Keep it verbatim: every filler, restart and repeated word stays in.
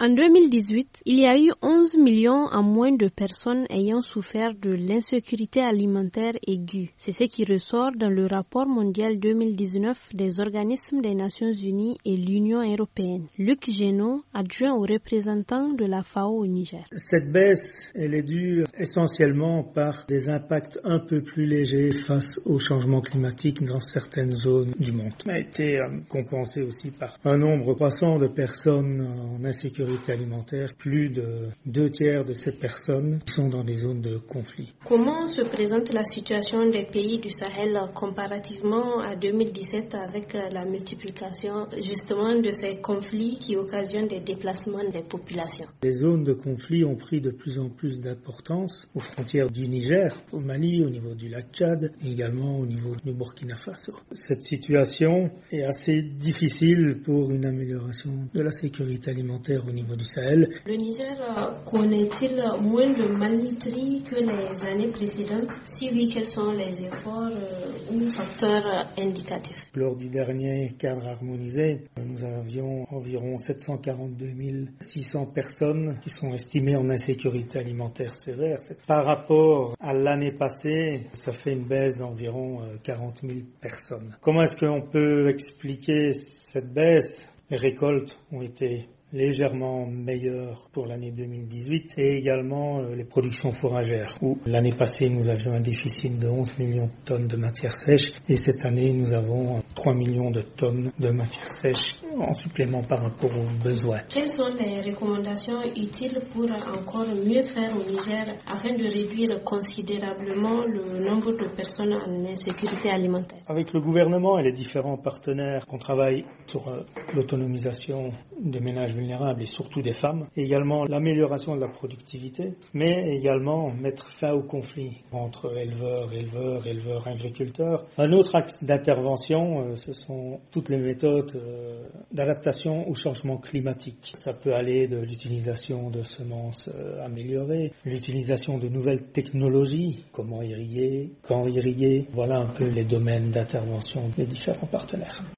En deux mille dix-huit, il y a eu onze millions en moins de personnes ayant souffert de l'insécurité alimentaire aiguë. C'est ce qui ressort dans le rapport mondial deux mille dix-neuf des organismes des Nations Unies et l'Union européenne. Luc Génaud, adjoint au représentant de la F A O au Niger. Cette baisse, elle est due essentiellement par des impacts un peu plus légers face au changement climatique dans certaines zones du monde. Elle a été compensée aussi par un nombre croissant de personnes en insécurité alimentaire. Plus de deux tiers de ces personnes sont dans des zones de conflit. Comment se présente la situation des pays du Sahel comparativement à deux mille dix-sept avec la multiplication justement de ces conflits qui occasionnent des déplacements des populations? Les zones de conflit ont pris de plus en plus d'importance aux frontières du Niger, au Mali, au niveau du lac Tchad et également au niveau du Burkina Faso. Cette situation est assez difficile pour une amélioration de la sécurité alimentaire au niveau du Sahel. Le Niger connaît-il moins de malnutrie que les années précédentes? Si oui, quels sont les efforts ou facteurs indicatifs? Lors du dernier cadre harmonisé, nous avions environ sept cent quarante-deux mille six cents personnes qui sont estimées en insécurité alimentaire sévère. Par rapport à l'année passée, ça fait une baisse d'environ quarante mille personnes. Comment est-ce qu'on peut expliquer cette baisse? Les récoltes ont été légèrement meilleures pour l'année deux mille dix-huit et également les productions fourragères où l'année passée nous avions un déficit de onze millions de tonnes de matière sèche et cette année nous avons trois millions de tonnes de matière sèche en supplément par rapport aux besoins. Quelles sont les recommandations utiles pour encore mieux faire au Niger afin de réduire considérablement le nombre de personnes en insécurité alimentaire? Avec le gouvernement et les différents partenaires, on travaille sur l'autonomisation des ménages vulnérables et surtout des femmes, et également l'amélioration de la productivité, mais également mettre fin au conflit entre éleveurs, éleveurs, éleveurs, agriculteurs. Un autre axe d'intervention, ce sont toutes les méthodes d'adaptation au changement climatique. Ça peut aller de l'utilisation de semences améliorées, l'utilisation de nouvelles technologies, comment irriguer, quand irriguer. Voilà un peu les domaines d'intervention des différents partenaires.